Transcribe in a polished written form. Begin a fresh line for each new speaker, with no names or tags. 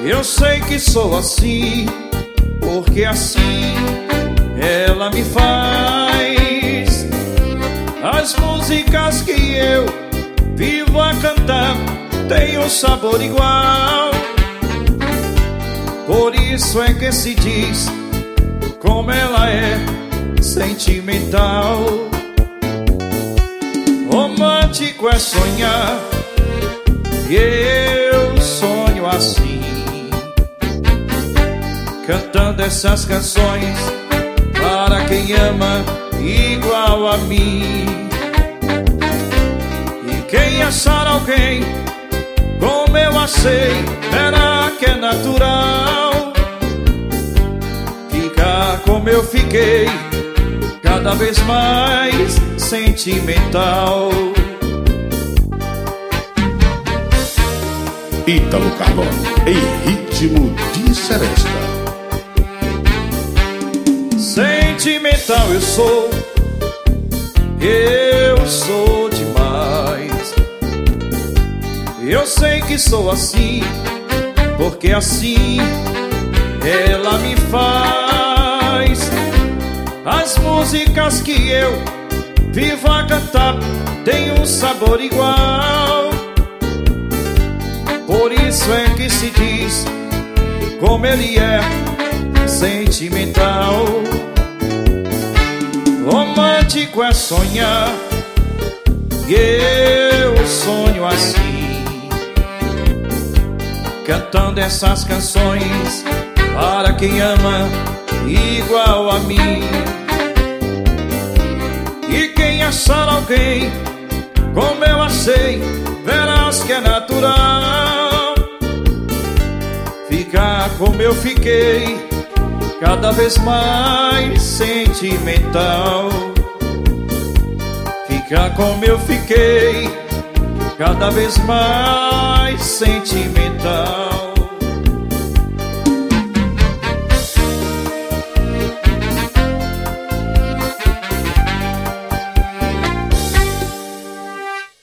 Eu sei que sou assim, porque assim ela me faz. As músicas que eu vivo a cantar têm um sabor igual. Por isso é que se diz como ela é sentimental. Romântico é sonhar, e eu sonho assim, cantando essas canções para quem ama igual a mim. E quem achar alguém como eu achei, verá que é natural ficar como eu fiquei, cada vez mais sentimental.
Ítalo Calói, em ritmo de seresta.
Sentimental eu sou demais. Eu sei que sou assim, porque assim ela me faz. As músicas que eu vivo a cantar têm um sabor igual. Por isso é que se diz como ele é sentimental. Romântico é sonhar, e eu sonho assim, cantando essas canções para quem ama igual a mim. E quem achar alguém como eu achei, verás que é natural ficar como eu fiquei, cada vez mais sentimental. Ficar como eu fiquei, cada vez mais sentimental.